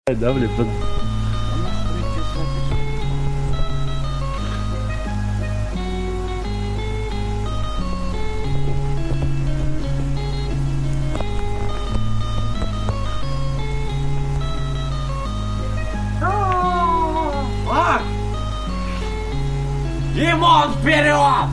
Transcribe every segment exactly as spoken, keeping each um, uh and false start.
Да, блин, под... А! Димон, вперед!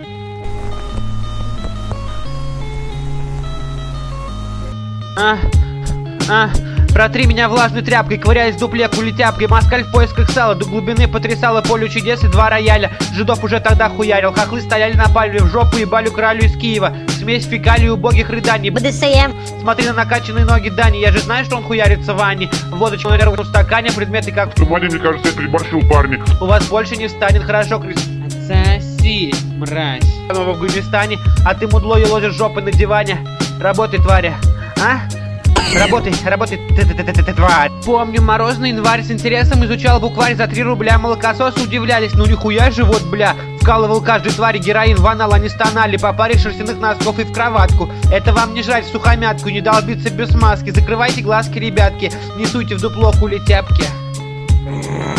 А, а, протри меня влажной тряпкой, ковыряясь в дупле кулетяпкой. Москаль в поисках сала, до глубины потрясала поле чудес и два рояля. Жидов уже тогда хуярил, хохлы стояли на палеве, в жопу ебали кралю из Киева. Смесь фекалий убогих рыданий. БДСМ. Смотри на накачанные ноги Дани, я же знаю, что он хуярится в ванне. Водочку на в стакане, предметы как... В тумане, мне кажется, я переборщил, парни. У вас больше не встанет, хорошо, Крис. Отсоси, мразь. В Афганистане, а ты мудло елозишь жопой на диване. Работай, тваря. А? Работай, работай, ты-ты-ты-ты, тварь. Помню, морозный январь, с интересом изучал букварь за три рубля. Молокососы удивлялись, ну нихуя же вот, бля. Вкалывал каждой твари героин, в анал они стонали. По паре шерстяных носков и в кроватку. Это вам не жрать сухомятку, не долбиться без маски. Закрывайте глазки, ребятки, не суйте в дупло хули тяпки.